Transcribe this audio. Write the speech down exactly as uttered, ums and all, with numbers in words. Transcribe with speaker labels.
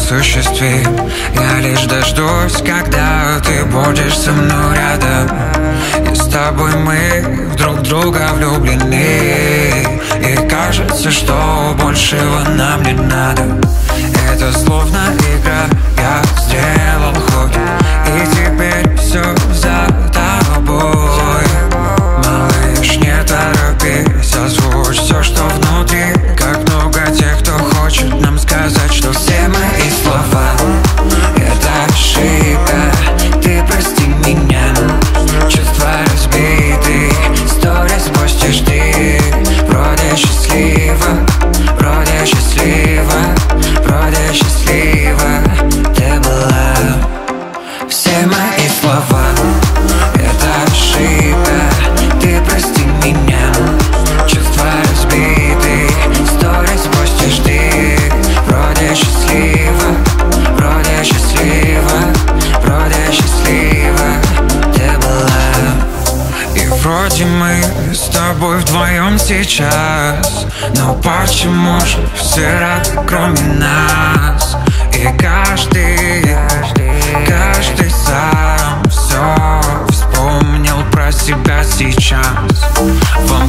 Speaker 1: осуществим. Я лишь дождусь, когда ты будешь со мной рядом. И с тобой мы в друг друга влюблены. И кажется, что большего нам не надо. Это словно игра, я сделал ход, и теперь все за тобой. Малыш, не торопись, озвучь все, что внутри. Как много тех, кто хочет нам сказать, что все мои слова — это ошибка. Ты прости меня, чувства разбиты. Сторис постишь ты, вроде счастлива, вроде счастлива, вроде счастлива ты была. Все мои слова — это ошибка. Ты прости меня, чувства разбиты. Сторис постишь ты, вроде счастлива, вроде счастлива, вроде счастлива ты была. И вроде мы с тобой вдвоем сейчас, но почему же все рады, кроме нас? И каждый, каждый сам все вспомнил про себя сейчас. Во